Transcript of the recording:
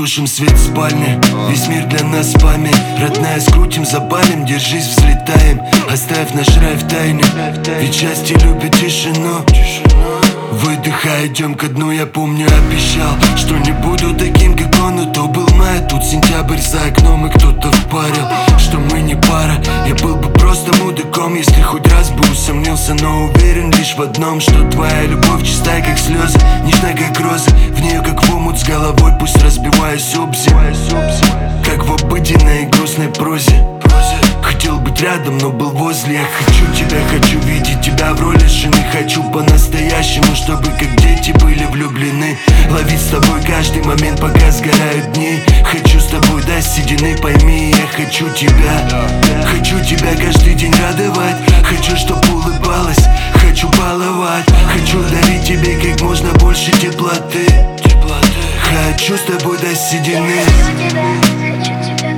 Тушим свет в спальне, весь мир для нас память. Родная, скрутим, запалим, держись, взлетаем. Оставь наш рай в тайне, ведь счастье любит тишину. Выдыхай, идем ко дну, я помню, обещал, что не буду таким, как он. Но то был май, тут сентябрь за окном, и кто-то впарил, что мы не пара. Я был бы просто мудаком, если хоть раз бы усомнился. Но уверен лишь в одном, что твоя любовь чистая, как слезы, нежная, как роза. В нее, как в омут с головой, пусть разбиваюсь об землю, как в обыденной и грустной прозе. Хотел быть рядом, но был возле. Я хочу тебя, хочу видеть тебя в роли жены. Хочу по-настоящему, чтобы как дети были влюблены. Ловить с тобой каждый момент, пока сгорают дни. Хочу с тобой до седины, пойми, я хочу тебя. Хочу тебя каждый день радовать. Хочу, чтоб улыбалась, хочу баловать. Хочу дарить тебе как можно больше теплоты. Хочу с тобой до седины. Хочу тебя,